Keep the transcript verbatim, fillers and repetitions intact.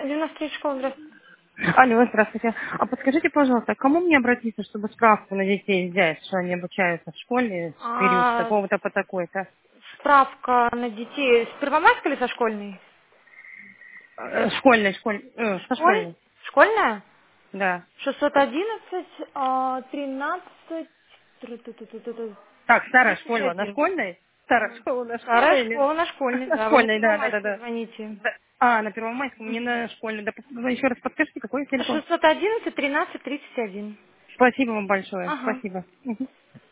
девяносто три школа, здравствуйте. Алло, здравствуйте. А подскажите, пожалуйста, к кому мне обратиться, чтобы справку на детей взять, что они обучаются в школе в период с А, такого-то по такой-то? справка на детей с Первомайской или со школьной? Э, Школьный, школь... э, со Школь? школьной, Школьная? да. шестьсот одиннадцать, а, тринадцать, тру-ту-ту-ту-ту-ту, Так, старая тридцать школа на один. школьной? Старая школа на Старая школой или... школа на школьной, На да, вы на школьной, да, да, да, Первомайской да. звоните. Да. А, на Первомайском, не на школьной. Да, п- еще раз подскажите, какой телефон? шестьсот одиннадцать, тринадцать, тридцать один. Спасибо вам большое, Ага. спасибо. Мгм.